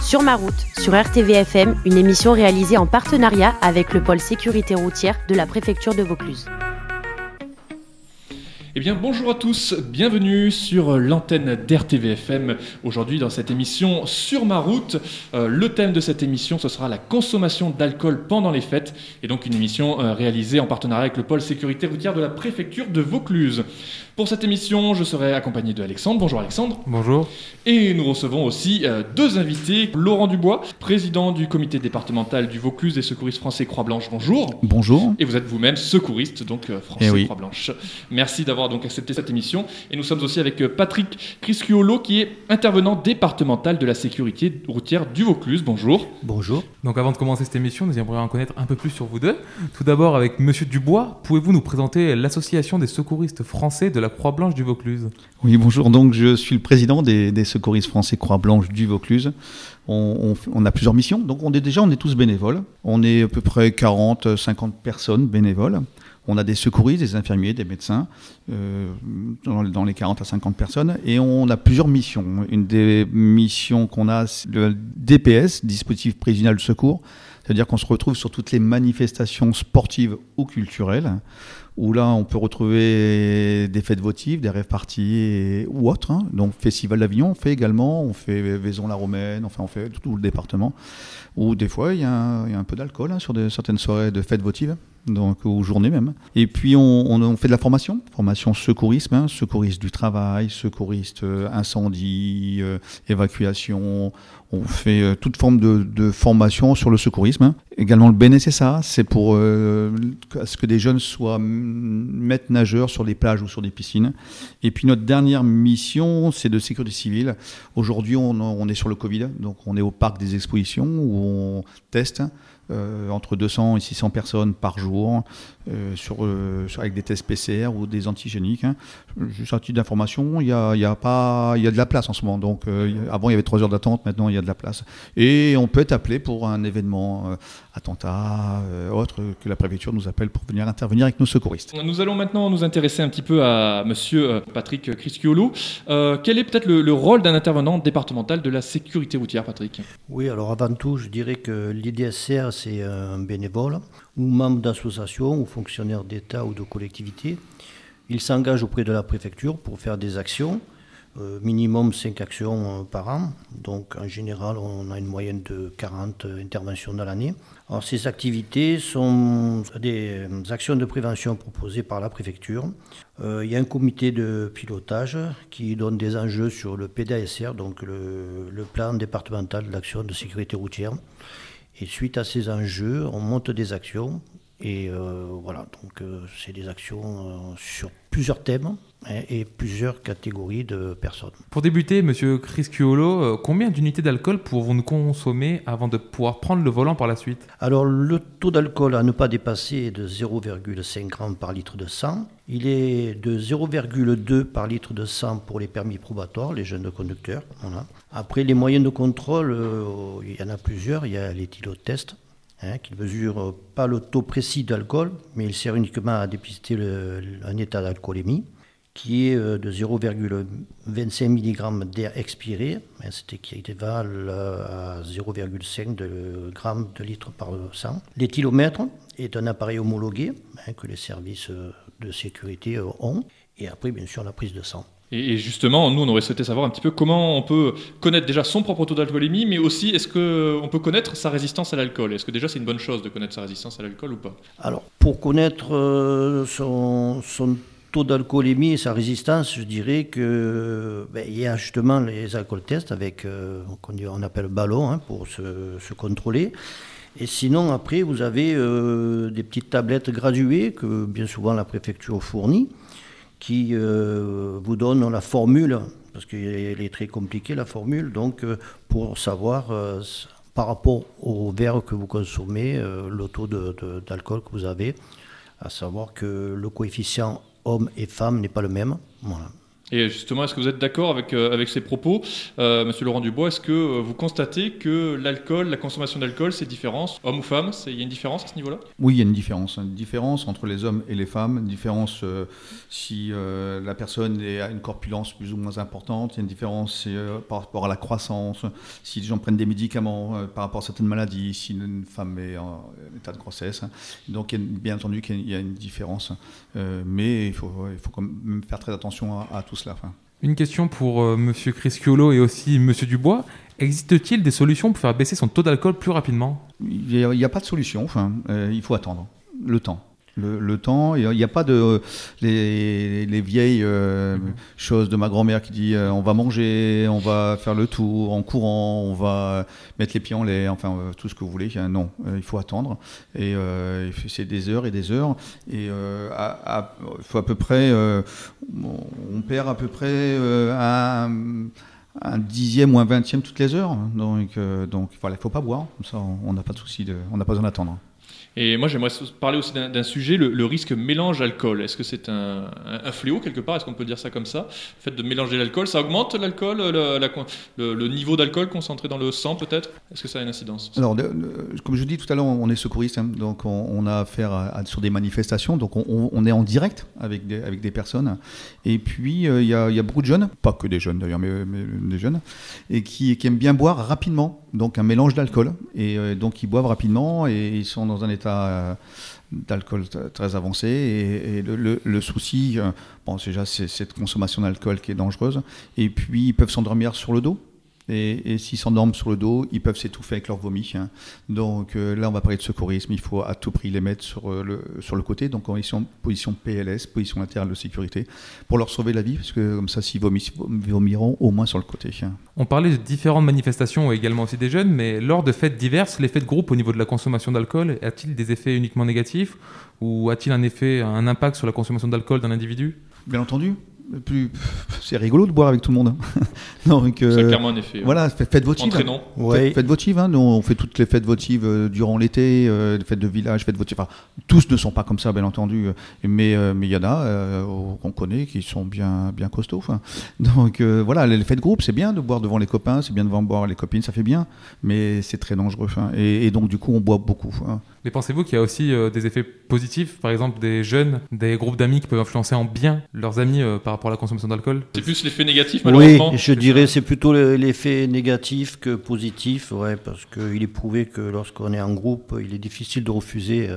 Sur ma route, sur RTVFM, une émission réalisée en partenariat avec le pôle sécurité routière de la préfecture de Vaucluse. Eh bien, bonjour à tous, bienvenue sur l'antenne d'RTVFM. Aujourd'hui, dans cette émission Sur ma route, le thème de cette émission, ce sera la consommation d'alcool pendant les fêtes. Et donc, une émission réalisée en partenariat avec le pôle sécurité routière de la préfecture de Vaucluse. Pour cette émission, je serai accompagné de Alexandre. Bonjour Alexandre. Bonjour. Et nous recevons aussi deux invités. Laurent Dubois, président du comité départemental du Vaucluse des secouristes français Croix-Blanche. Bonjour. Bonjour. Et vous êtes vous-même secouriste, donc français oui. Croix-Blanche. Merci d'avoir donc accepté cette émission. Et nous sommes aussi avec Patrick Criscuolo, qui est intervenant départemental de la sécurité routière du Vaucluse. Bonjour. Bonjour. Donc avant de commencer cette émission, nous aimerions en connaître un peu plus sur vous deux. Tout d'abord avec Monsieur Dubois, pouvez-vous nous présenter l'association des secouristes français de la Croix-Blanche du Vaucluse ? Oui, bonjour. Donc, je suis le président des secouristes français Croix-Blanche du Vaucluse. On a plusieurs missions. Donc, on est tous bénévoles. On est à peu près 40-50 personnes bénévoles. On a des secouristes, des infirmiers, des médecins, dans les 40 à 50 personnes. Et on a plusieurs missions. Une des missions qu'on a, c'est le DPS, dispositif prévisionnel de secours. C'est-à-dire qu'on se retrouve sur toutes les manifestations sportives ou culturelles, où là, on peut retrouver des fêtes votives, des rêves parties ou autres. Donc, Festival d'Avignon, on fait Vaison-la-Romaine, enfin, on fait tout le département. Où des fois, il y a un peu d'alcool sur certaines soirées de fêtes votives, donc, ou journées même. Et puis, on fait de la formation secourisme, secouriste du travail, secouriste incendie, évacuation. On fait toute forme de formation sur le secourisme. Également, le BNSSA, c'est pour ce que des jeunes soient maîtres nageurs sur les plages ou sur des piscines. Et puis, notre dernière mission, c'est de sécurité civile. Aujourd'hui, on est sur le Covid, donc on est au parc des expositions où on teste entre 200 et 600 personnes par jour avec des tests PCR ou des antigéniques. Juste un titre d'information, il y a de la place en ce moment. Donc, avant, il y avait 3 heures d'attente, maintenant, il y a de la place. Et on peut être appelé pour un événement, attentat, autre, que la préfecture nous appelle pour venir intervenir avec nos secouristes. Nous allons maintenant nous intéresser un petit peu à monsieur Patrick Criscuolo. Quel est peut-être le rôle d'un intervenant départemental de la sécurité routière, Patrick ? Oui, alors avant tout, je dirais que l'IDSR, c'est un bénévole ou membre d'association ou fonctionnaire d'État ou de collectivité. Il s'engage auprès de la préfecture pour faire des actions, minimum 5 actions par an. Donc en général, on a une moyenne de 40 interventions dans l'année. Alors ces activités sont des actions de prévention proposées par la préfecture. Il y a un comité de pilotage qui donne des enjeux sur le PDASR, donc le plan départemental d'action de sécurité routière. Et suite à ces enjeux, on monte des actions. Et voilà, donc c'est des actions sur plusieurs thèmes et plusieurs catégories de personnes. Pour débuter, Monsieur Criscuolo, combien d'unités d'alcool pouvons-nous consommer avant de pouvoir prendre le volant par la suite ? Alors le taux d'alcool à ne pas dépasser est de 0,5 g par litre de sang. Il est de 0,2 par litre de sang pour les permis probatoires, les jeunes conducteurs. Voilà. Après, les moyens de contrôle, il y en a plusieurs. Il y a l'éthylotest, qui ne mesure pas le taux précis d'alcool, mais il sert uniquement à dépister un état d'alcoolémie, qui est de 0,25 mg d'air expiré, c'est qui équivalent à 0,5 g de litre par 100. L'éthylomètre est un appareil homologué que les services de sécurité ont, et après, bien sûr, la prise de sang. Et justement, nous, on aurait souhaité savoir un petit peu comment on peut connaître déjà son propre taux d'alcoolémie, mais aussi est-ce qu'on peut connaître sa résistance à l'alcool ? Est-ce que déjà c'est une bonne chose de connaître sa résistance à l'alcool ou pas ? Alors, pour connaître son taux d'alcoolémie et sa résistance, je dirais que il y a justement les alcool tests avec, on appelle ballon, pour se contrôler. Et sinon, après, vous avez des petites tablettes graduées que bien souvent la préfecture fournit, qui vous donne la formule, parce qu'elle est très compliquée la formule, donc pour savoir par rapport au verre que vous consommez, le taux d'alcool que vous avez, à savoir que le coefficient homme et femme n'est pas le même. Voilà. Et justement, est-ce que vous êtes d'accord avec ces propos, Monsieur Laurent Dubois? Est-ce que vous constatez que l'alcool, la consommation d'alcool, c'est différent, homme ou femme? Il y a une différence à ce niveau-là? Oui, il y a une différence entre les hommes et les femmes, une différence si la personne a une corpulence plus ou moins importante, il y a une différence par rapport à la croissance, si les gens prennent des médicaments par rapport à certaines maladies, si une femme est en état de grossesse. Donc, bien entendu qu'il y a une différence, mais il faut quand même faire très attention à tout cela. Une question pour Monsieur Crisciolo et aussi Monsieur Dubois. Existe-t-il des solutions pour faire baisser son taux d'alcool plus rapidement? Il n'y a pas de solution. Il faut attendre le temps. Le temps, il n'y a pas de les vieilles choses de ma grand-mère qui dit on va manger, on va faire le tour en courant, on va mettre les pieds en l'air, enfin tout ce que vous voulez. Non, il faut attendre. Et c'est des heures et des heures. Et il faut à peu près, on perd à peu près un dixième ou un vingtième toutes les heures. Donc voilà, il ne faut pas boire. Comme ça, on n'a pas de souci, on n'a pas besoin d'attendre. Et moi, j'aimerais parler aussi d'un sujet, le risque mélange-alcool. Est-ce que c'est un fléau quelque part? Est-ce qu'on peut dire ça comme ça? Le fait de mélanger l'alcool, ça augmente l'alcool, le niveau d'alcool concentré dans le sang peut-être? Est-ce que ça a une incidence? Alors, comme je dis tout à l'heure, on est secouriste, donc on a affaire sur des manifestations, donc on est en direct avec des personnes. Et puis, il y a beaucoup de jeunes, pas que des jeunes d'ailleurs, mais des jeunes, et qui aiment bien boire rapidement, donc un mélange d'alcool. Et donc, ils boivent rapidement et ils sont dans un état d'alcool très avancé et le souci, déjà c'est cette consommation d'alcool qui est dangereuse, et puis ils peuvent s'endormir sur le dos. Et s'ils s'endorment sur le dos, ils peuvent s'étouffer avec leur vomi. Donc là, on va parler de secourisme. Il faut à tout prix les mettre sur le côté, donc en position PLS, position latérale de sécurité, pour leur sauver la vie, parce que comme ça, s'ils vomiront au moins sur le côté. On parlait de différentes manifestations et également aussi des jeunes, mais lors de fêtes diverses, l'effet de groupe au niveau de la consommation d'alcool, a-t-il des effets uniquement négatifs ou a-t-il un impact sur la consommation d'alcool d'un individu? Bien entendu. C'est rigolo de boire avec tout le monde. Donc, c'est clairement un effet. Voilà, faites votives. Faites votives. Nous, on fait toutes les fêtes votives durant l'été, les fêtes de village, fêtes votives. Enfin, tous ne sont pas comme ça, bien entendu, mais il y en a qu'on connaît qui sont bien costauds. Donc voilà, les fêtes de groupe, c'est bien de boire devant les copains, c'est bien de boire les copines, ça fait bien, mais c'est très dangereux. Et donc du coup, on boit beaucoup. Mais pensez-vous qu'il y a aussi des effets positifs, par exemple des jeunes, des groupes d'amis qui peuvent influencer en bien leurs amis par rapport à la consommation d'alcool? C'est plus l'effet négatif, malheureusement. Oui, je dirais c'est plutôt l'effet négatif que positif, parce qu'il est prouvé que lorsqu'on est en groupe, il est difficile de refuser,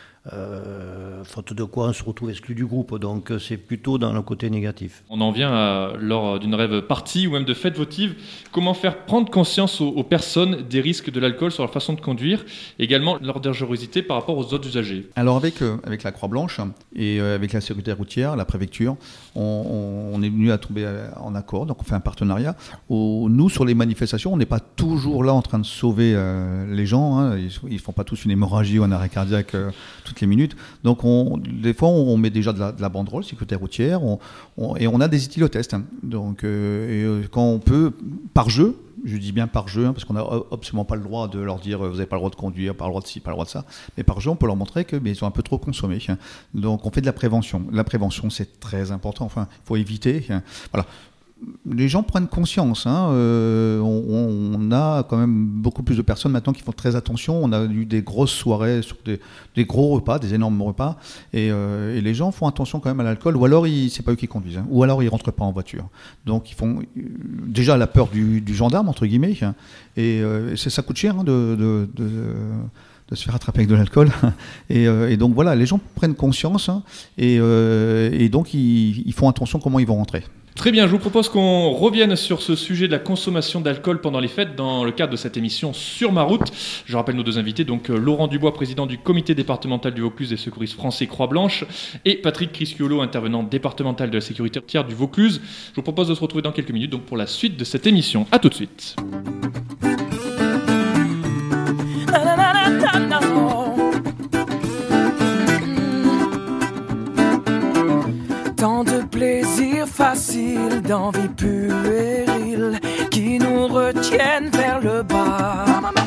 faute de quoi on se retrouve exclu du groupe. Donc c'est plutôt dans le côté négatif. On en vient lors d'une rêve partie ou même de fête votive. Comment faire prendre conscience aux personnes des risques de l'alcool sur leur façon de conduire, également leur dangerosité par rapport aux autres usagers? Alors avec la Croix-Blanche et avec la sécurité routière, la préfecture, on est venu à tomber en accord, donc on fait un partenariat. Nous, sur les manifestations, on n'est pas toujours là en train de sauver les gens. Ils ne font pas tous une hémorragie ou un arrêt cardiaque toutes les minutes. Donc des fois, on met déjà de la banderole sécurité routière et on a des éthylotests. Donc quand on peut, par jeu, je dis bien par jeu, parce qu'on n'a absolument pas le droit de leur dire vous n'avez pas le droit de conduire, pas le droit de ci, pas le droit de ça, mais par jeu on peut leur montrer qu'ils ont un peu trop consommé. Donc on fait de la prévention. La prévention, c'est très important, enfin il faut éviter. Voilà. Les gens prennent conscience. On a quand même beaucoup plus de personnes maintenant qui font très attention. On a eu des grosses soirées sur des gros repas, des énormes repas, et les gens font attention quand même à l'alcool. Ou alors c'est pas eux qui conduisent, ou alors ils rentrent pas en voiture. Donc ils font déjà la peur du gendarme entre guillemets, et ça coûte cher de se faire attraper avec de l'alcool. Et donc voilà, les gens prennent conscience, et donc ils font attention comment ils vont rentrer. Très bien, je vous propose qu'on revienne sur ce sujet de la consommation d'alcool pendant les fêtes dans le cadre de cette émission Sur ma route. Je rappelle nos deux invités, donc Laurent Dubois, président du comité départemental du Vaucluse des secouristes français Croix-Blanche, et Patrick Crisciolo, intervenant départemental de la sécurité routière du Vaucluse. Je vous propose de se retrouver dans quelques minutes donc pour la suite de cette émission. À tout de suite. Tant de plaisirs faciles, d'envie puérile qui nous retiennent vers le bas.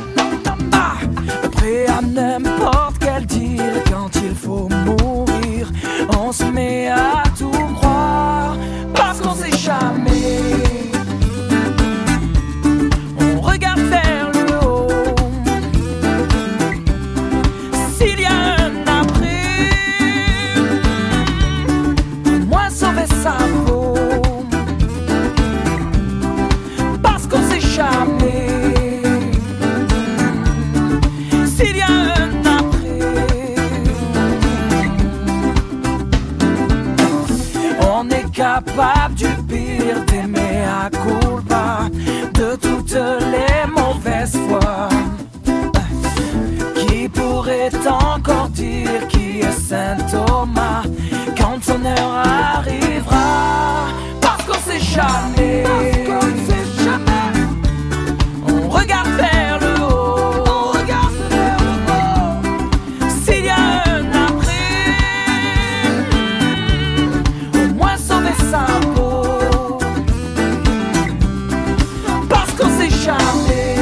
Prêt à n'importe quel deal quand il faut mourir, on se met à tout croire parce qu'on s'est les mauvaises foi. Qui pourrait encore dire qui est Saint Thomas quand son heure arrivera? Parce qu'on sait jamais. On regarde vers le haut. On regarde vers le haut. S'il y a un après, au moins sauver sa peau. Parce qu'on sait jamais.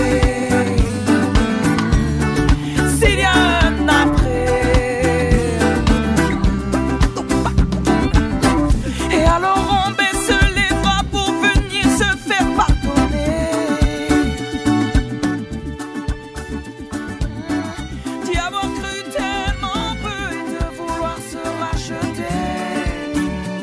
S'il y a un après. Et alors on baisse les bras pour venir se faire pardonner. D'y avoir cru tellement peu et de vouloir se racheter.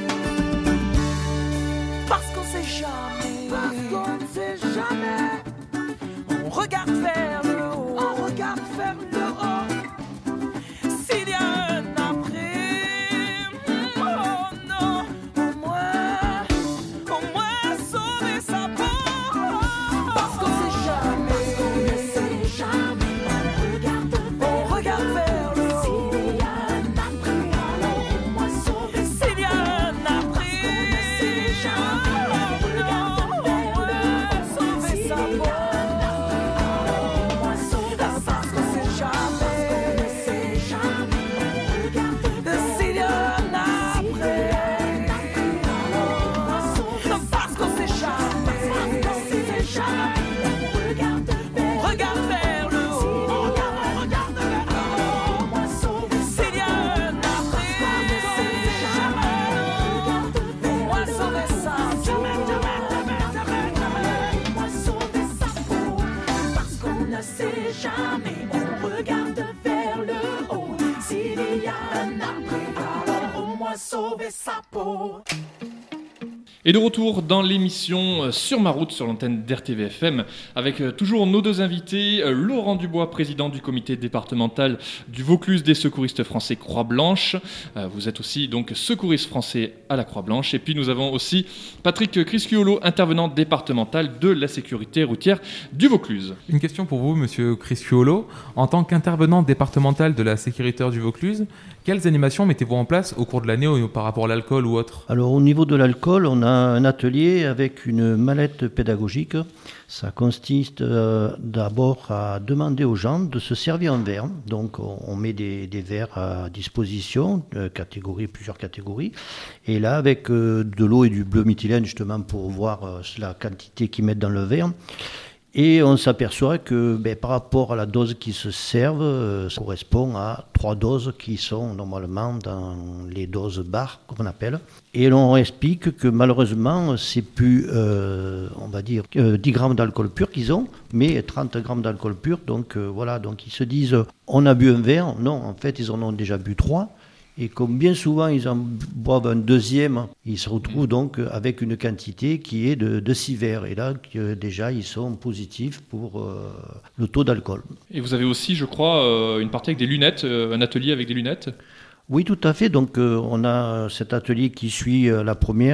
Parce qu'on sait jamais. Parce qu'on sait jamais. On regarde vers le haut. On regarde vers le haut. S'il y a un après, oh non, au moins sauver sa peau. Parce qu'on sait jamais, on regarde vers le haut. S'il y a un après, alors au moins sauver sa peau. S'il y a un après, oh non, au moins sauver sa peau. Parce qu'on sait jamais, s'il y a un après. Parce qu'on sait jamais, on regarde vers le haut. S'il y a un après, au moins sauver sa peau. Parce qu'on ne sait jamais, on regarde vers le haut. S'il y a un après, alors au moins sauver sa peau. Et de retour dans l'émission Sur ma route sur l'antenne d'RTVFM avec toujours nos deux invités, Laurent Dubois, président du comité départemental du Vaucluse des secouristes français Croix-Blanche. Vous êtes aussi donc secouriste français à la Croix-Blanche. Et puis nous avons aussi Patrick Crisciolo, intervenant départemental de la sécurité routière du Vaucluse. Une question pour vous, monsieur Crisciolo. En tant qu'intervenant départemental de la sécurité du Vaucluse, quelles animations mettez-vous en place au cours de l'année par rapport à l'alcool ou autre? Alors au niveau de l'alcool, on a un atelier avec une mallette pédagogique. Ça consiste d'abord à demander aux gens de se servir un verre. Donc on met des verres à disposition, plusieurs catégories. Et là, avec de l'eau et du bleu méthylène, justement pour voir la quantité qu'ils mettent dans le verre. Et on s'aperçoit que par rapport à la dose qui se servent, ça correspond à 3 doses qui sont normalement dans les doses barres, comme on appelle. Et l'on explique que malheureusement, c'est plus, on va dire, 10 grammes d'alcool pur qu'ils ont, mais 30 grammes d'alcool pur. Donc voilà, donc ils se disent, on a bu un verre. Non, en fait, ils en ont déjà bu 3. Et comme bien souvent ils en boivent un deuxième, ils se retrouvent donc avec une quantité qui est de 6 verres. Et là, déjà, ils sont positifs pour le taux d'alcool. Et vous avez aussi, je crois, une partie avec des lunettes, un atelier avec des lunettes? Oui, tout à fait. Donc, on a cet atelier qui suit le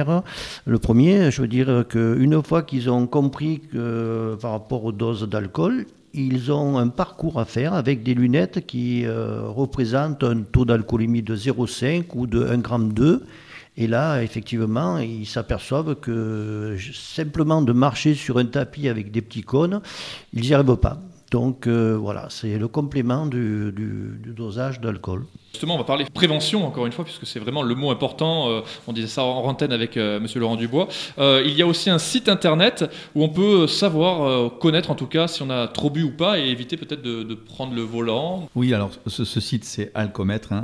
premier. Je veux dire qu'une fois qu'ils ont compris que par rapport aux doses d'alcool, ils ont un parcours à faire avec des lunettes qui représentent un taux d'alcoolémie de 0,5 ou de 1,2 g. Et là, effectivement, ils s'aperçoivent que simplement de marcher sur un tapis avec des petits cônes, ils n'y arrivent pas. Donc voilà, c'est le complément du dosage d'alcool. Justement, on va parler prévention encore une fois, puisque c'est vraiment le mot important. On disait ça en antenne avec monsieur Laurent Dubois. Il y a aussi un site internet où on peut savoir, connaître en tout cas si on a trop bu ou pas et éviter peut-être de prendre le volant. Oui, alors ce site c'est Alcometre,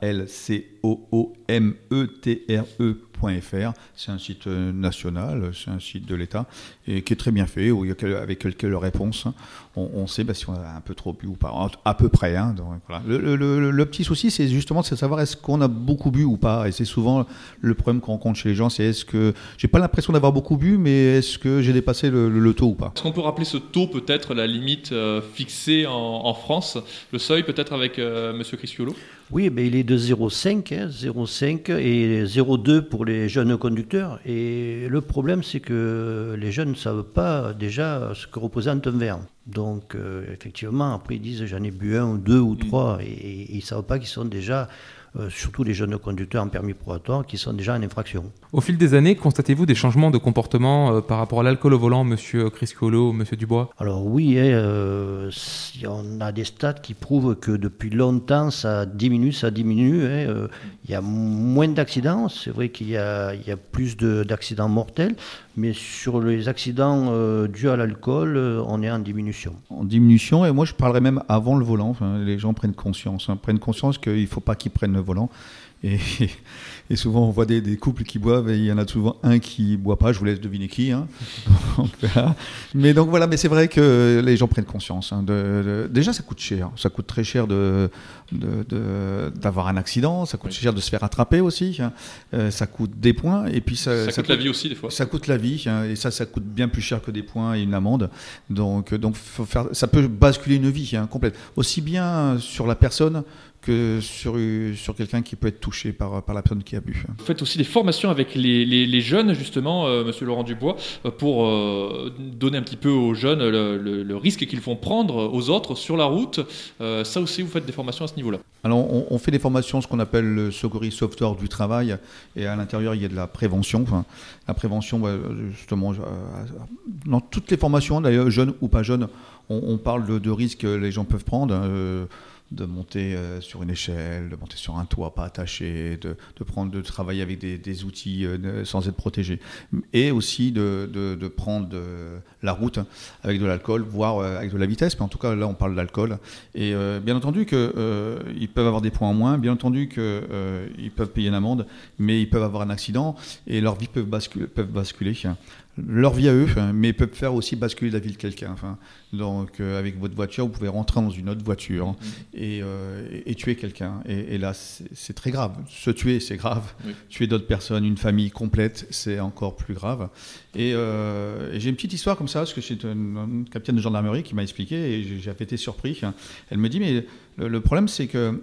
ALCOMETRE.fr. C'est un site national, c'est un site de l'État et qui est très bien fait, où il y a avec quelques réponses. On sait si on a un peu trop bu ou pas, à peu près. Donc, voilà. Le petit souci, c'est justement de savoir est-ce qu'on a beaucoup bu ou pas. Et c'est souvent le problème qu'on rencontre chez les gens, c'est est-ce que j'ai pas l'impression d'avoir beaucoup bu, mais est-ce que j'ai dépassé le taux ou pas. Est-ce qu'on peut rappeler ce taux, peut-être la limite fixée en France, le seuil peut-être avec monsieur Crisciolo? Oui, il est de 0,5, 0,5 et 0,2 pour les jeunes conducteurs. Et le problème, c'est que les jeunes ne savent pas déjà ce que représente un verre. Donc, effectivement, après, ils disent j'en ai bu 1 ou 2 ou 3 et ils ne savent pas qu'ils sont déjà, surtout les jeunes conducteurs en permis probatoire, qui sont déjà en infraction. Au fil des années, constatez-vous des changements de comportement par rapport à l'alcool au volant, monsieur Criscolo, monsieur Dubois? Alors oui, on a des stats qui prouvent que depuis longtemps ça diminue. Il y a moins d'accidents, c'est vrai qu'il y a plus d'accidents mortels, mais sur les accidents dus à l'alcool, on est en diminution. En diminution, et moi je parlerais même avant le volant. Enfin, les gens prennent conscience qu'il ne faut pas qu'ils prennent le volant. Et souvent on voit des couples qui boivent et il y en a souvent un qui boit pas, je vous laisse deviner qui. Donc, voilà. Mais c'est vrai que les gens prennent conscience. Déjà ça coûte cher, ça coûte très cher d'avoir un accident, ça coûte cher de se faire attraper aussi, ça coûte des points et puis ça coûte la vie aussi des fois. Ça coûte la vie et ça coûte bien plus cher que des points et une amende. Donc faut faire, ça peut basculer une vie complète, aussi bien sur la personne que sur quelqu'un qui peut être touché par la personne qui a bu. Vous faites aussi des formations avec les jeunes, justement, monsieur Laurent Dubois, pour donner un petit peu aux jeunes le risque qu'ils font prendre aux autres sur la route. Ça aussi, vous faites des formations à ce niveau-là? Alors, on fait des formations, ce qu'on appelle le Secouris Software du travail, et à l'intérieur, il y a de la prévention. Enfin, la prévention, justement, dans toutes les formations, d'ailleurs, jeunes ou pas jeunes, on parle de risques que les gens peuvent prendre. De monter sur une échelle, de monter sur un toit pas attaché, de travailler avec des outils sans être protégé, et aussi de prendre la route avec de l'alcool, voire avec de la vitesse, mais en tout cas là on parle d'alcool, et bien entendu qu'ils peuvent avoir des points en moins, bien entendu qu'ils peuvent payer une amende, mais ils peuvent avoir un accident et leur vie peuvent basculer. Leur vie à eux, mais peuvent faire aussi basculer la vie de quelqu'un. Donc, avec votre voiture, vous pouvez rentrer dans une autre voiture et tuer quelqu'un. Et là, c'est très grave. Se tuer, c'est grave. Oui. Tuer d'autres personnes, une famille complète, c'est encore plus grave. Et j'ai une petite histoire comme ça, parce que c'est une capitaine de gendarmerie qui m'a expliqué, et j'avais été surpris. Elle me dit, mais le problème, c'est que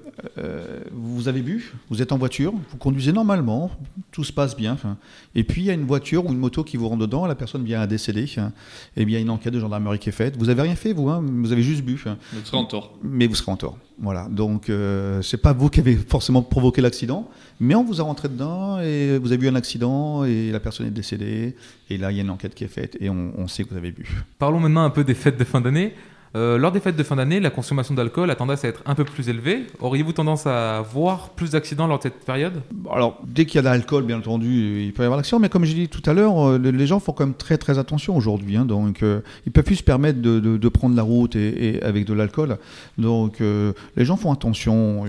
vous avez bu, vous êtes en voiture, vous conduisez normalement, tout se passe bien. Et puis, il y a une voiture ou une moto qui vous rentre dedans, la personne vient à décéder. Et bien, il y a une enquête de gendarmerie qui est faite. Vous n'avez rien fait, vous avez juste bu. Vous serez en tort. Mais vous serez en tort. Voilà. Donc, c'est pas vous qui avez forcément provoqué l'accident, mais on vous a rentré dedans et vous avez eu un accident et la personne est décédée. Et là, il y a une enquête qui est faite et on sait que vous avez bu. Parlons maintenant un peu des fêtes de fin d'année. Lors des fêtes de fin d'année, la consommation d'alcool a tendance à être un peu plus élevée. Auriez-vous tendance à voir plus d'accidents lors de cette période? Alors, dès qu'il y a de l'alcool, bien entendu, il peut y avoir l'accident. Mais comme j'ai dit tout à l'heure, les gens font quand même très très attention aujourd'hui. Donc, ils peuvent plus se permettre de prendre la route et avec de l'alcool. Donc, les gens font attention.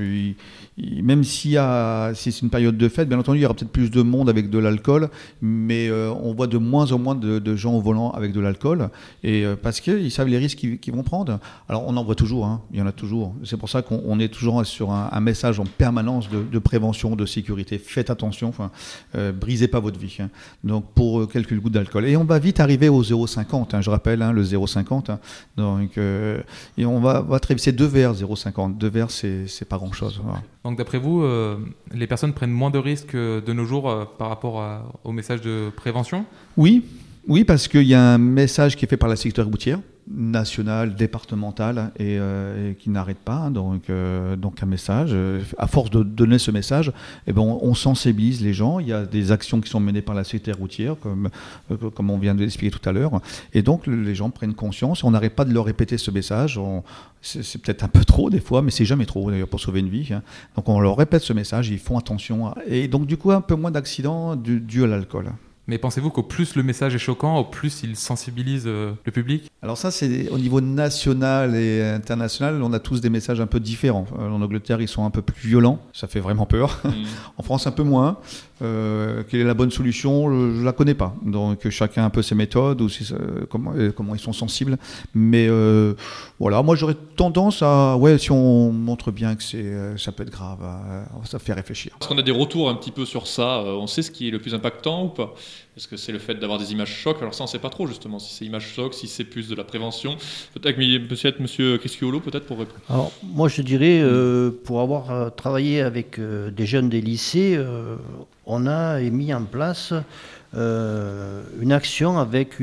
Même si c'est une période de fête, bien entendu, il y aura peut-être plus de monde avec de l'alcool, mais on voit de moins en moins de gens au volant avec de l'alcool, et parce qu'ils savent les risques qu'ils vont prendre. Alors on en voit toujours, il y en a toujours. C'est pour ça qu'on est toujours sur un message en permanence de prévention, de sécurité. Faites attention, brisez pas votre vie. Donc pour quelques gouttes d'alcool. Et on va vite arriver au 0,50, je rappelle, le 0,50. Donc, et on va très vite. C'est 2 verres, 0,50. 2 verres, c'est pas grand-chose. Voilà. Donc d'après vous, les personnes prennent moins de risques de nos jours par rapport au message de prévention? Oui, parce qu'il y a un message qui est fait par la sécurité routière, nationale, départementale, et qui n'arrête pas. Donc un message. À force de donner ce message, on sensibilise les gens. Il y a des actions qui sont menées par la sécurité routière, comme on vient de l'expliquer tout à l'heure. Et donc les gens prennent conscience. On n'arrête pas de leur répéter ce message. C'est peut-être un peu trop des fois, mais c'est jamais trop d'ailleurs pour sauver une vie. Donc on leur répète ce message, ils font attention. Et donc du coup, un peu moins d'accidents dus à l'alcool. Mais pensez-vous qu'au plus le message est choquant, au plus il sensibilise le public? Alors ça, c'est au niveau national et international, on a tous des messages un peu différents. En Angleterre, ils sont un peu plus violents, ça fait vraiment peur. En France, un peu moins. Quelle est la bonne solution? Je la connais pas. Donc chacun a un peu ses méthodes, ou comment ils sont sensibles. Mais voilà, moi j'aurais tendance à, si on montre bien que ça peut être grave, ça fait réfléchir. Est-ce qu'on a des retours un petit peu sur ça? On sait ce qui est le plus impactant ou pas? Est-ce que c'est le fait d'avoir des images chocs? Alors ça, on ne sait pas trop justement, si c'est images chocs, si c'est plus de la prévention. Peut-être Monsieur Crisciolo, peut-être pour répondre. Alors, moi, je dirais, pour avoir travaillé avec des jeunes des lycées, on a mis en place une action avec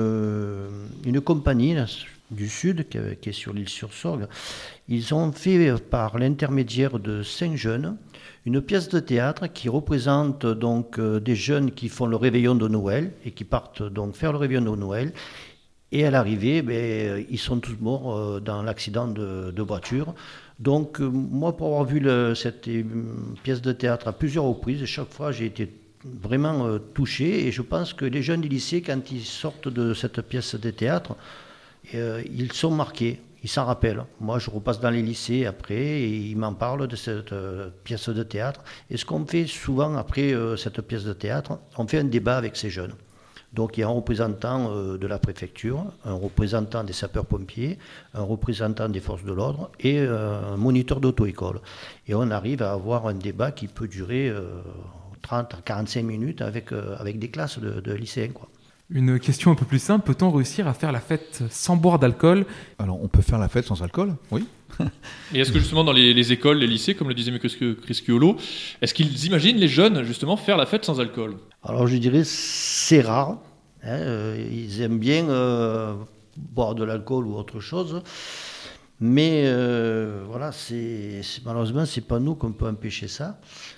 une compagnie du Sud qui est sur l'île sur Sorgue. Ils ont fait, par l'intermédiaire de 5 jeunes, une pièce de théâtre qui représente donc des jeunes qui font le réveillon de Noël et qui partent donc faire le réveillon de Noël. Et à l'arrivée, ils sont tous morts dans l'accident de voiture. Donc moi, pour avoir vu cette pièce de théâtre à plusieurs reprises, chaque fois j'ai été vraiment touché. Et je pense que les jeunes du lycée, quand ils sortent de cette pièce de théâtre, ils sont marqués. Ils s'en rappellent. Moi, je repasse dans les lycées après et ils m'en parlent de cette pièce de théâtre. Et ce qu'on fait souvent après cette pièce de théâtre, on fait un débat avec ces jeunes. Donc il y a un représentant de la préfecture, un représentant des sapeurs-pompiers, un représentant des forces de l'ordre et un moniteur d'auto-école. Et on arrive à avoir un débat qui peut durer 30 à 45 minutes avec des classes de lycéens, quoi. Une question un peu plus simple, peut-on réussir à faire la fête sans boire d'alcool? Alors, on peut faire la fête sans alcool, oui. Et est-ce que justement dans les écoles, les lycées, comme le disait M. Crisciolo, est-ce qu'ils imaginent les jeunes justement faire la fête sans alcool? Alors je dirais c'est rare. Ils aiment bien boire de l'alcool ou autre chose. Mais voilà, malheureusement, c'est pas nous qu'on peut empêcher ça.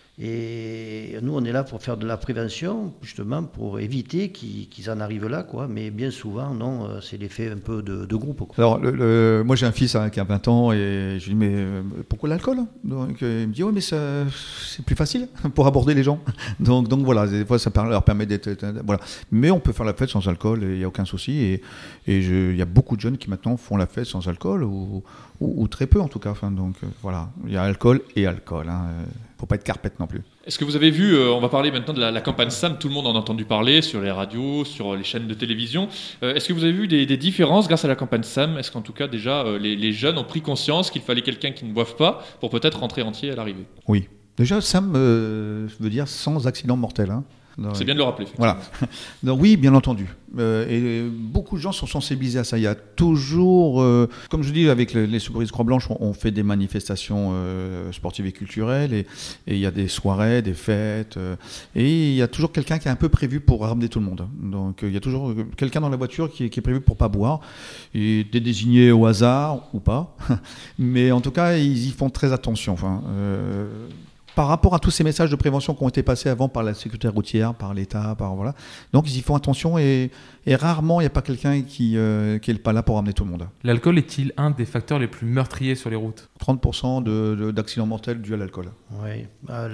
Et nous, on est là pour faire de la prévention, justement, pour éviter qu'ils en arrivent là, quoi. Mais bien souvent, non, c'est l'effet un peu de groupe, quoi. Alors, moi j'ai un fils qui a 20 ans et je lui dis mais pourquoi l'alcool? Donc il me dit ouais mais c'est plus facile pour aborder les gens. Donc voilà, des fois ça leur permet d'être voilà. Mais on peut faire la fête sans alcool et il n'y a aucun souci. Et il y a beaucoup de jeunes qui maintenant font la fête sans alcool ou très peu en tout cas. Enfin, donc voilà, il y a alcool et alcool. Faut pas être carpette non plus. Est-ce que vous avez vu, on va parler maintenant de la campagne SAM, tout le monde en a entendu parler sur les radios, sur les chaînes de télévision. Est-ce que vous avez vu des différences grâce à la campagne SAM? Est-ce qu'en tout cas déjà les jeunes ont pris conscience qu'il fallait quelqu'un qui ne boive pas pour peut-être rentrer entier à l'arrivée? Oui. Déjà SAM veut dire sans accident mortel. C'est bien de le rappeler. Voilà. Donc, oui, bien entendu. Et beaucoup de gens sont sensibilisés à ça. Il y a toujours, comme je dis, avec les secouristes Croix-Blanche, on fait des manifestations sportives et culturelles, et il y a des soirées, des fêtes, et il y a toujours quelqu'un qui est un peu prévu pour ramener tout le monde. Donc il y a toujours quelqu'un dans la voiture qui est prévu pour pas boire, et des désignés au hasard ou pas. Mais en tout cas, ils y font très attention. Enfin, par rapport à tous ces messages de prévention qui ont été passés avant par la sécurité routière, par l'État, voilà. Donc ils y font attention et rarement il n'y a pas quelqu'un qui est pas là pour ramener tout le monde. L'alcool est-il un des facteurs les plus meurtriers sur les routes? 30% d'accidents mortels dus à l'alcool. Oui,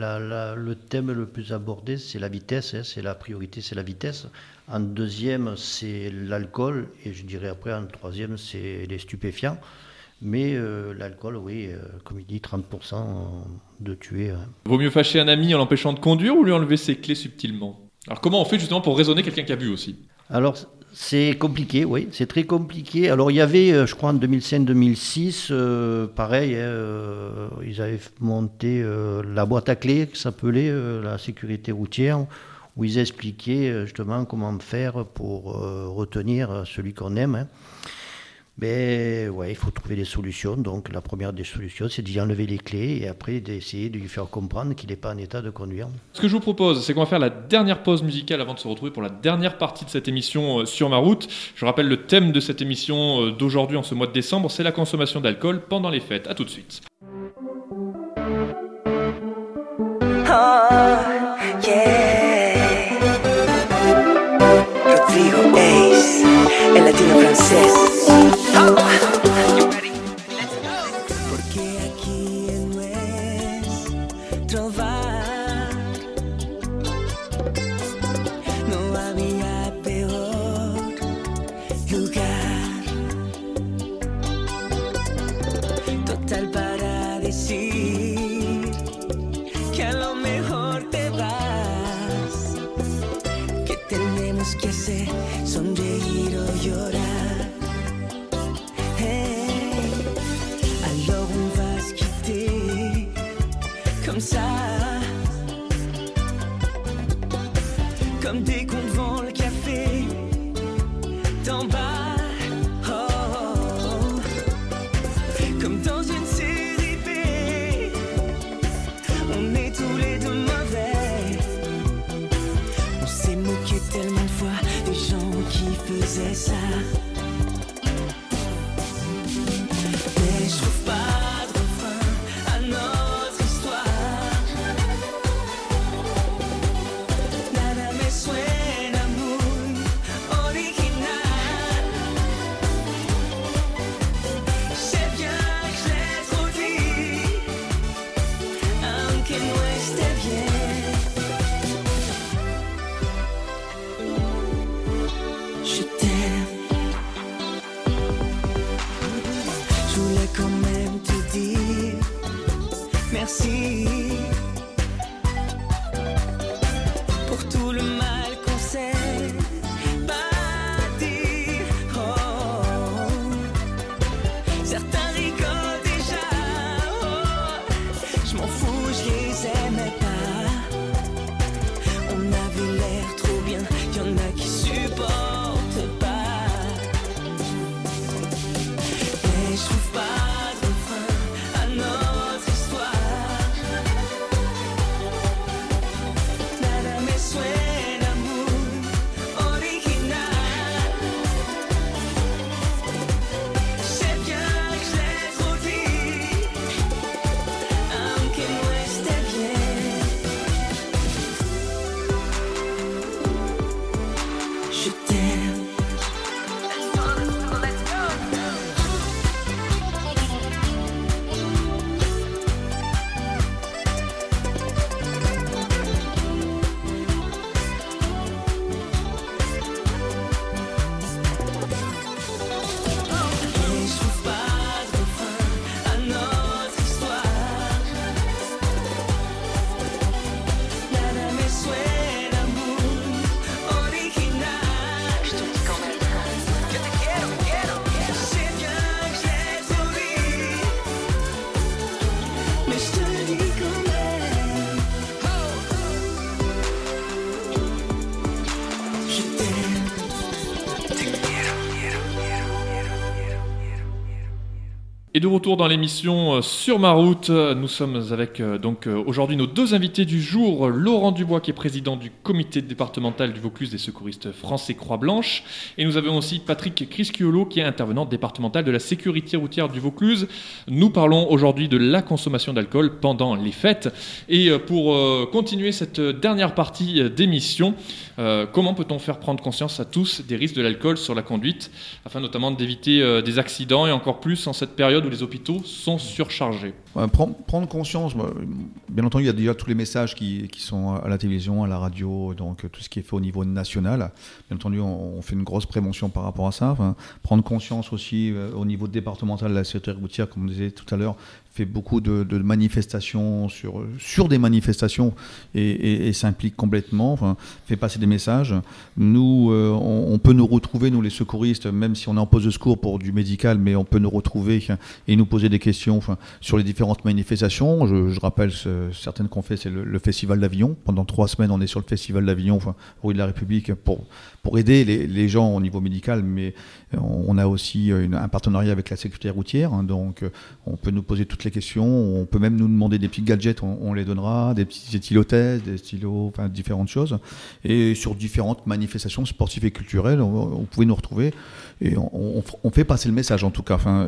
le thème le plus abordé, c'est la vitesse, c'est la priorité, c'est la vitesse. En deuxième, c'est l'alcool, et je dirais après, en troisième, c'est les stupéfiants. Mais l'alcool, oui, comme il dit, 30% de tués. Hein. Vaut mieux fâcher un ami en l'empêchant de conduire ou lui enlever ses clés subtilement? Alors comment on fait justement pour raisonner quelqu'un qui a bu aussi? Alors c'est compliqué, oui, c'est très compliqué. Alors il y avait, je crois en 2005-2006, pareil, ils avaient monté la boîte à clés, qui s'appelait la sécurité routière, où ils expliquaient justement comment faire pour retenir celui qu'on aime. Hein. Mais ouais, il faut trouver des solutions. Donc la première des solutions, c'est d'y enlever les clés et après d'essayer de lui faire comprendre qu'il n'est pas en état de conduire. Ce que je vous propose, c'est qu'on va faire la dernière pause musicale avant de se retrouver pour la dernière partie de cette émission Sur ma route. Je rappelle le thème de cette émission d'aujourd'hui en ce mois de décembre, c'est la consommation d'alcool pendant les fêtes. A tout de suite. Oh, yeah. Rodrigo Ace, el latino francés. Oh, you ready? Let's go. Porque aquí es nuestro bar. No había peor lugar. Total para decir que a lo mejor te vas. ¿Qué tenemos que hacer? Sonreír o llorar. Je voulais quand même te dire merci pour tout le mal qu'on s'est pas dit. Oh, certains rigolent déjà. Oh, je m'en fous, je les aimais pas. On avait l'air trop bien, y'en a qui supportent pas. Mais je trouve pas de frein à notre histoire. Nada me suena muy original. Je sais bien que je l'ai trop dit, aunque no esté bien. Je t'aime. Let's go. Et je trouve pas de frein à notre histoire. Nada me suena muy original. Je te dis quand même que te quiero. Je sais bien que je l'ai trop dit, mais je te le dis quand même. Je t'aime. Et de retour dans l'émission Sur ma route, nous sommes avec aujourd'hui nos deux invités du jour, Laurent Dubois qui est président du comité départemental du Vaucluse des secouristes français Croix-Blanche, et nous avons aussi Patrick Crisciolo qui est intervenant départemental de la sécurité routière du Vaucluse. Nous parlons aujourd'hui de la consommation d'alcool pendant les fêtes, et pour continuer cette dernière partie d'émission, comment peut-on faire prendre conscience à tous des risques de l'alcool sur la conduite, afin notamment d'éviter des accidents, et encore plus en cette période où les hôpitaux sont surchargés? Prendre conscience, bien entendu, il y a déjà tous les messages qui sont à la télévision, à la radio, donc tout ce qui est fait au niveau national. Bien entendu, on fait une grosse prévention par rapport à ça. Enfin, prendre conscience aussi au niveau départemental de la sécurité routière, comme on disait tout à l'heure, fait beaucoup de manifestations sur des manifestations et s'implique complètement, enfin, fait passer des messages. Nous, on peut nous retrouver, nous les secouristes, même si on est en poste de secours pour du médical, mais on peut nous retrouver et nous poser des questions sur les différentes manifestations. Je rappelle certaines qu'on fait, c'est le Festival d'Avignon. Pendant 3 semaines, on est sur le Festival d'Avignon, rue de la République, pour aider les gens au niveau médical, mais on a aussi un partenariat avec la sécurité routière, hein, donc on peut nous poser toutes les questions, on peut même nous demander des petits gadgets, on les donnera, des petits stylotests, des stylos, enfin différentes choses, et sur différentes manifestations sportives et culturelles, vous pouvez nous retrouver, et on fait passer le message en tout cas. Enfin,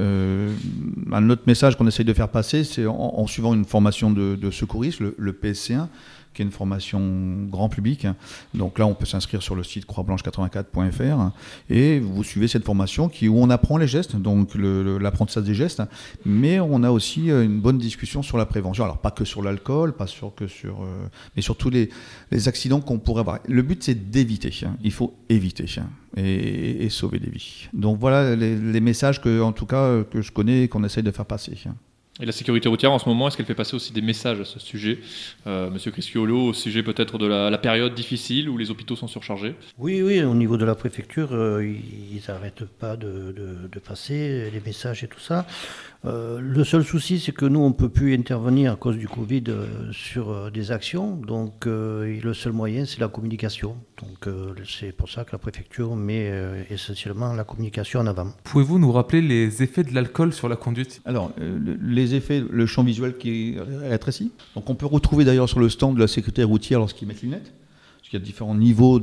un autre message qu'on essaye de faire passer, c'est en suivant une formation de secouriste, le PSC1, qui est une formation grand public. Donc là, on peut s'inscrire sur le site croixblanche84.fr et vous suivez cette formation où on apprend les gestes, donc l'apprentissage des gestes, mais on a aussi une bonne discussion sur la prévention. Alors pas que sur l'alcool, mais sur tous les accidents qu'on pourrait avoir. Le but, c'est d'éviter. Il faut éviter et sauver des vies. Donc voilà les messages en tout cas que je connais et qu'on essaye de faire passer. Et la sécurité routière, en ce moment, est-ce qu'elle fait passer aussi des messages à ce sujet, Monsieur Crisciolo, au sujet peut-être de la période difficile où les hôpitaux sont surchargés? Oui, au niveau de la préfecture, ils n'arrêtent pas de passer les messages et tout ça. Le seul souci, c'est que nous, on ne peut plus intervenir à cause du Covid sur des actions. Donc, le seul moyen, c'est la communication. Donc, c'est pour ça que la préfecture met essentiellement la communication en avant. Pouvez-vous nous rappeler les effets de l'alcool sur la conduite? Alors, les effets, le champ visuel qui est rétréci. Donc, on peut retrouver d'ailleurs sur le stand de la sécurité routière lorsqu'ils mettent les lunettes. Il y a différents niveaux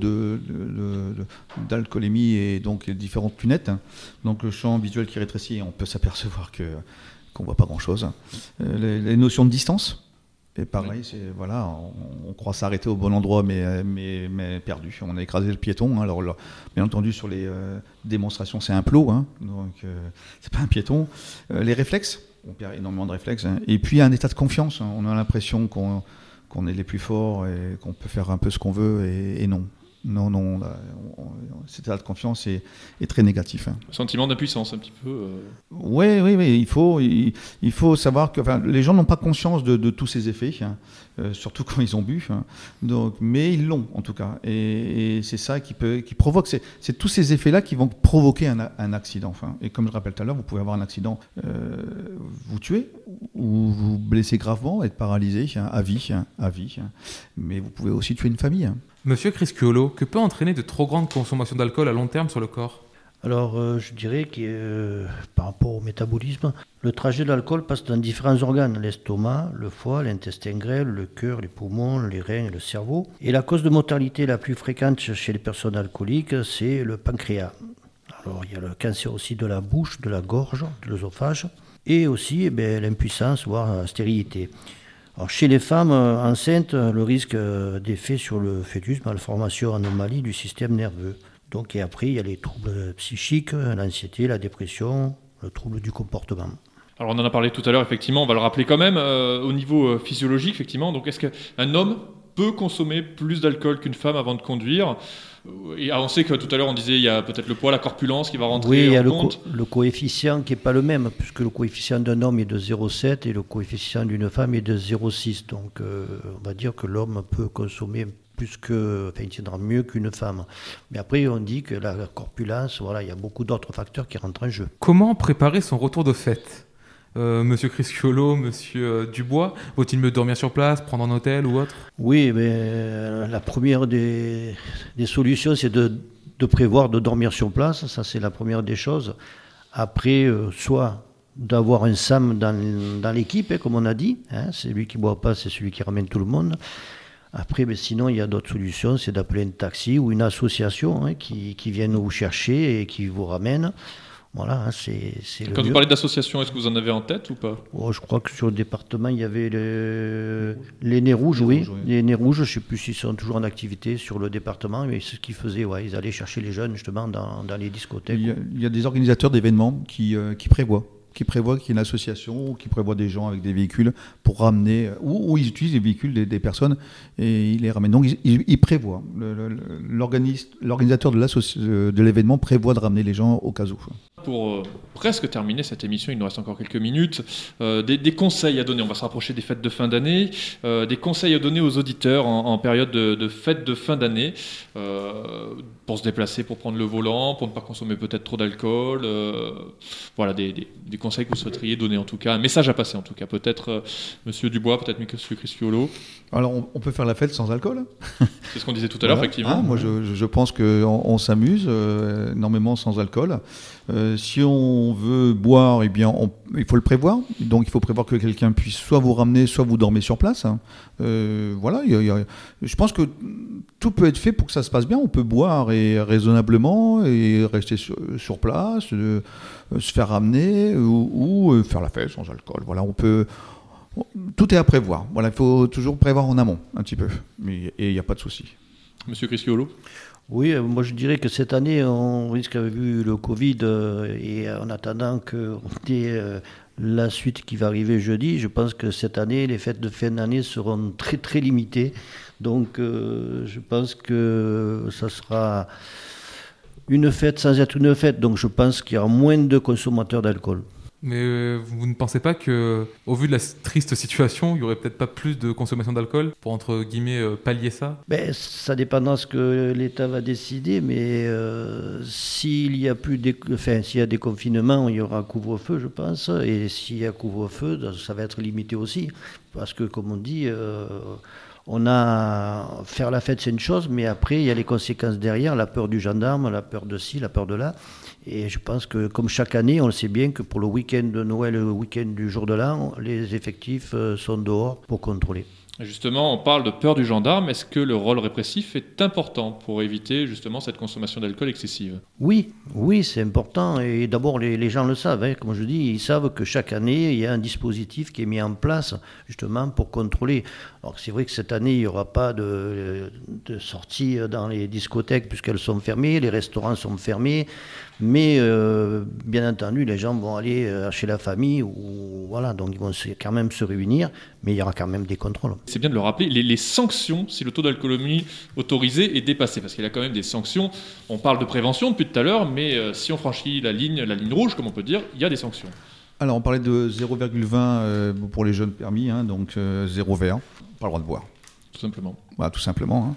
d'alcoolémie et donc différentes lunettes. Donc le champ visuel qui rétrécit, on peut s'apercevoir qu'on ne voit pas grand-chose. Les notions de distance, et pareil, on croit s'arrêter au bon endroit, mais perdu. On a écrasé le piéton. Alors, bien entendu, sur les démonstrations, c'est un plot, donc c'est pas un piéton. Les réflexes, on perd énormément de réflexes. Et puis un état de confiance. On a l'impression qu'on est les plus forts et qu'on peut faire un peu ce qu'on veut et non. cet état de confiance est très négatif. Sentiment d'impuissance un petit peu. Oui, il faut savoir que les gens n'ont pas conscience de tous ces effets, surtout quand ils ont bu. Donc, mais ils l'ont en tout cas, et c'est ça qui provoque. C'est tous ces effets-là qui vont provoquer un accident. Et comme je rappelle tout à l'heure, vous pouvez avoir un accident, vous tuer ou vous blesser gravement, être paralysé à vie. Mais vous pouvez aussi tuer une famille. Monsieur Criscuolo, que peut entraîner de trop grandes consommations d'alcool à long terme sur le corps ? Alors, je dirais que par rapport au métabolisme, le trajet de l'alcool passe dans différents organes, l'estomac, le foie, l'intestin grêle, le cœur, les poumons, les reins et le cerveau. Et la cause de mortalité la plus fréquente chez les personnes alcooliques, c'est le pancréas. Alors, il y a le cancer aussi de la bouche, de la gorge, de l'œsophage, et aussi l'impuissance, voire la stérilité. Alors, chez les femmes enceintes, le risque d'effet sur le fœtus, malformation, anomalie du système nerveux. Donc, et après, il y a les troubles psychiques, l'anxiété, la dépression, le trouble du comportement. Alors, on en a parlé tout à l'heure, effectivement, on va le rappeler quand même, au niveau physiologique, effectivement. Donc, est-ce qu'un homme peut consommer plus d'alcool qu'une femme avant de conduire ? Et on sait que tout à l'heure, on disait il y a peut-être le poids, la corpulence qui va rentrer en compte. Oui, il y a le coefficient qui n'est pas le même, puisque le coefficient d'un homme est de 0,7 et le coefficient d'une femme est de 0,6. Donc, on va dire que l'homme peut consommer il tiendra mieux qu'une femme. Mais après, on dit que la corpulence, il y a beaucoup d'autres facteurs qui rentrent en jeu. Comment préparer son retour de fête ? Monsieur Criscuolo, Monsieur Dubois, vaut-il mieux dormir sur place, prendre un hôtel ou autre ? Oui, mais la première des solutions, c'est de prévoir de dormir sur place. Ça, c'est la première des choses. Après, soit d'avoir un SAM dans l'équipe, comme on a dit. C'est lui qui ne boit pas, c'est celui qui ramène tout le monde. Après, sinon, il y a d'autres solutions, c'est d'appeler un taxi ou une association qui viennent vous chercher et qui vous ramène. Voilà, c'est le Quand mieux. vous parlez d'association, est-ce que vous en avez en tête ou pas ? Je crois que sur le département, il y avait les Nez Rouges, oui. Les Nez Rouges, je ne sais plus s'ils sont toujours en activité sur le département, mais c'est ce qu'ils faisaient, ils allaient chercher les jeunes justement dans les discothèques. Il y a des organisateurs d'événements qui prévoient qu'il y ait une association, qui prévoit des gens avec des véhicules pour ramener, ou ils utilisent les véhicules des personnes et ils les ramènent. Donc ils prévoient, l'organisateur de l'événement prévoit de ramener les gens au cas où. Pour presque terminer cette émission, il nous reste encore quelques minutes, des conseils à donner, on va se rapprocher des fêtes de fin d'année, des conseils à donner aux auditeurs en période de fêtes de fin d'année, pour se déplacer, pour prendre le volant, pour ne pas consommer peut-être trop d'alcool, voilà des conseils que vous souhaiteriez donner en tout cas, un message à passer en tout cas, peut-être Monsieur Dubois, peut-être Monsieur Criscuolo. Alors on peut faire la fête sans alcool. C'est ce qu'on disait tout à l'heure, effectivement. Moi je pense qu'on s'amuse énormément sans alcool. Si on veut boire, il faut le prévoir. Donc il faut prévoir que quelqu'un puisse soit vous ramener, soit vous dormez sur place. Voilà, je pense que tout peut être fait pour que ça se passe bien. On peut boire et raisonnablement et rester sur place, se faire ramener ou faire la fête sans alcool. Voilà, tout est à prévoir. Voilà, il faut toujours prévoir en amont un petit peu. Et il n'y a pas de souci. Monsieur Criscuolo ? Oui, moi je dirais que cette année, on risque, vu le Covid, et en attendant qu'on ait la suite qui va arriver jeudi, je pense que cette année, les fêtes de fin d'année seront très très limitées. Donc je pense que ça sera une fête sans être une fête. Donc je pense qu'il y aura moins de consommateurs d'alcool. Mais vous ne pensez pas que, au vu de la triste situation, il n'y aurait peut-être pas plus de consommation d'alcool pour, entre guillemets, pallier ça ? Ça dépendra de ce que l'État va décider, mais s'il y a des confinements, il y aura couvre-feu, je pense, et s'il y a couvre-feu, ça va être limité aussi, parce que, comme on dit, faire la fête, c'est une chose, mais après, il y a les conséquences derrière, la peur du gendarme, la peur de ci, la peur de là. Et je pense que, comme chaque année, on le sait bien que pour le week-end de Noël, le week-end du jour de l'an, les effectifs sont dehors pour contrôler. Justement, on parle de peur du gendarme. Est-ce que le rôle répressif est important pour éviter justement cette consommation d'alcool excessive ? Oui, c'est important. Et d'abord, les gens le savent. Comme je dis, ils savent que chaque année, il y a un dispositif qui est mis en place justement pour contrôler. Alors c'est vrai que cette année, il n'y aura pas de sortie dans les discothèques puisqu'elles sont fermées, les restaurants sont fermés. Mais bien entendu, les gens vont aller chez la famille, ou voilà, donc ils vont quand même se réunir, mais il y aura quand même des contrôles. C'est bien de le rappeler, les sanctions si le taux d'alcoolémie autorisé est dépassé, parce qu'il y a quand même des sanctions. On parle de prévention depuis tout à l'heure, mais si on franchit la ligne rouge, comme on peut dire, il y a des sanctions. Alors on parlait de 0,20 pour les jeunes permis, donc 0 verre, pas le droit de boire. Tout simplement. Voilà, tout simplement.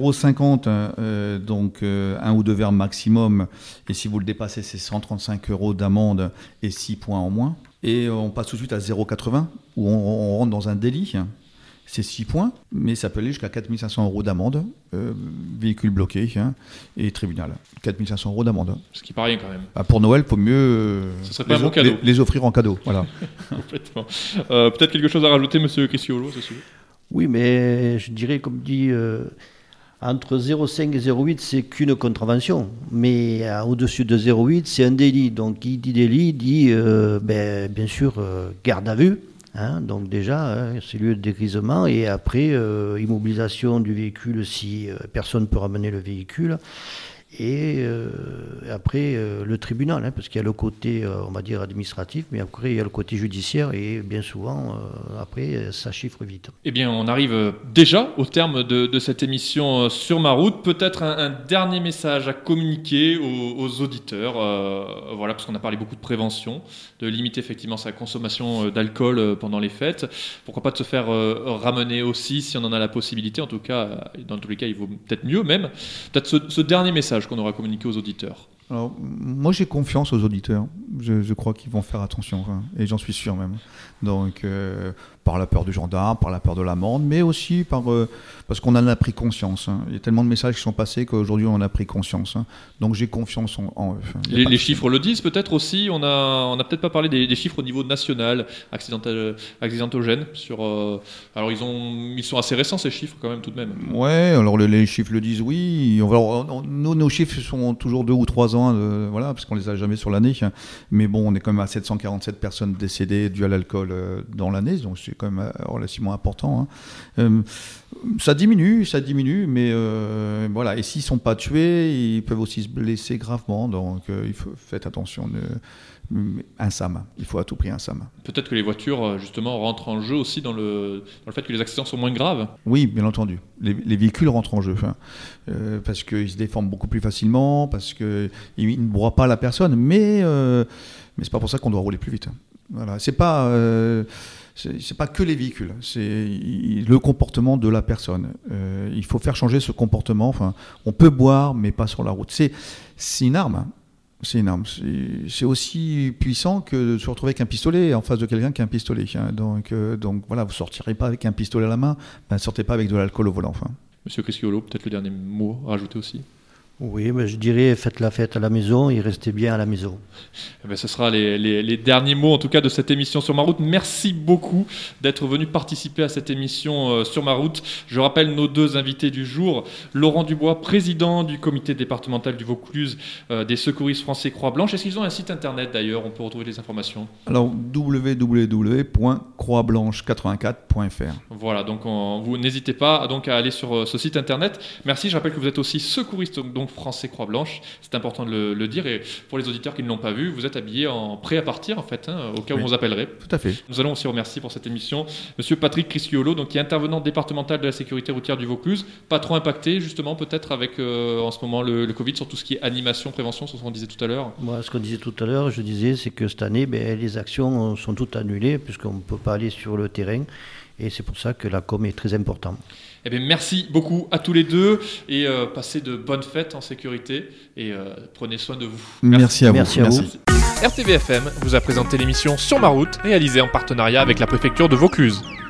0,50, donc 1 ou 2 verres maximum. Et si vous le dépassez, c'est 135 € d'amende et 6 points en moins. Et on passe tout de suite à 0,80, où on rentre dans un délit. C'est 6 points, mais ça peut aller jusqu'à 4 500 € d'amende, véhicule bloqué et tribunal. 4 500 € d'amende. Ce qui paraît quand même. Pour Noël, il faut mieux les offrir en cadeau. Voilà. Complètement. Peut-être quelque chose à rajouter, monsieur Cristiolo, c'est sûr. Oui, mais je dirais, comme dit, entre 0,5 et 0,8, c'est qu'une contravention. Mais au-dessus de 0,8, c'est un délit. Donc, qui dit délit dit, bien sûr, garde à vue. Donc déjà, c'est lieu de dégrisement. Et après, immobilisation du véhicule si personne ne peut ramener le véhicule. Et après, le tribunal, parce qu'il y a le côté, on va dire, administratif, mais après, il y a le côté judiciaire, et bien souvent, après, ça chiffre vite. Eh bien, on arrive déjà au terme de cette émission Sur ma route. Peut-être un dernier message à communiquer aux auditeurs, voilà, parce qu'on a parlé beaucoup de prévention, de limiter effectivement sa consommation d'alcool pendant les fêtes. Pourquoi pas de se faire ramener aussi, si on en a la possibilité. En tout cas, dans tous les cas, il vaut peut-être mieux même. Peut-être ce dernier message qu'on aura communiqué aux auditeurs. Alors, moi j'ai confiance aux auditeurs, je crois qu'ils vont faire attention, et j'en suis sûr même. Donc par la peur du gendarme, par la peur de l'amende, mais aussi parce qu'on en a pris conscience. Il y a tellement de messages qui sont passés qu'aujourd'hui on en a pris conscience. Donc j'ai confiance en eux. Les chiffres le disent peut-être aussi, on a peut-être pas parlé des chiffres au niveau national, accidentogènes. Alors ils sont assez récents ces chiffres quand même tout de même. Ouais, alors les chiffres le disent, oui. Nos chiffres sont toujours 2 ou 3 ans, voilà, parce qu'on les a jamais sur l'année. Mais bon, on est quand même à 747 personnes décédées dues à l'alcool dans l'année, donc c'est quand même relativement important. Ça diminue, mais voilà. Et s'ils sont pas tués, ils peuvent aussi se blesser gravement, donc faites attention. Un SAM, il faut à tout prix un SAM. Peut-être que les voitures, justement, rentrent en jeu aussi dans le fait que les accidents sont moins graves. Oui, bien entendu. Les véhicules rentrent en jeu, parce qu'ils se déforment beaucoup plus facilement, parce qu'ils ne broient pas la personne, mais c'est pas pour ça qu'on doit rouler plus vite. Voilà. C'est pas que les véhicules, c'est le comportement de la personne. Il faut faire changer ce comportement. Enfin, on peut boire, mais pas sur la route. C'est une arme. C'est une arme. C'est aussi puissant que de se retrouver avec un pistolet en face de quelqu'un qui a un pistolet. Donc voilà, vous ne sortirez pas avec un pistolet à la main, ne sortez pas avec de l'alcool au volant. Monsieur Cristiolo, peut-être le dernier mot à rajouter aussi. Oui, mais je dirais faites la fête à la maison et restez bien à la maison. Ce sera les derniers mots en tout cas de cette émission Sur ma route. Merci beaucoup d'être venu participer à cette émission Sur ma route. Je rappelle nos 2 invités du jour. Laurent Dubois, président du comité départemental du Vaucluse des secouristes français Croix-Blanche. Est-ce qu'ils ont un site internet d'ailleurs? On peut retrouver les informations. Alors www.croixblanche84.fr. Voilà, donc vous n'hésitez pas donc à aller sur ce site internet. Merci, je rappelle que vous êtes aussi secouriste donc français Croix-Blanche, c'est important de le dire, et pour les auditeurs qui ne l'ont pas vu, vous êtes habillé en prêt à partir en fait, au cas où on vous appellerait. Tout à fait. Nous allons aussi remercier pour cette émission monsieur Patrick Cristiolo, donc qui est intervenant départemental de la sécurité routière du Vaucluse, pas trop impacté justement peut-être avec en ce moment le Covid sur tout ce qui est animation, prévention, c'est ce qu'on disait tout à l'heure. Moi, ce qu'on disait tout à l'heure, je disais, c'est que cette année, les actions sont toutes annulées puisqu'on ne peut pas aller sur le terrain, et c'est pour ça que la com est très importante. Eh bien, merci beaucoup à tous les deux et passez de bonnes fêtes en sécurité et prenez soin de vous. Merci à vous. Merci à vous. RTVFM vous a présenté l'émission Sur ma route, réalisée en partenariat avec la préfecture de Vaucluse.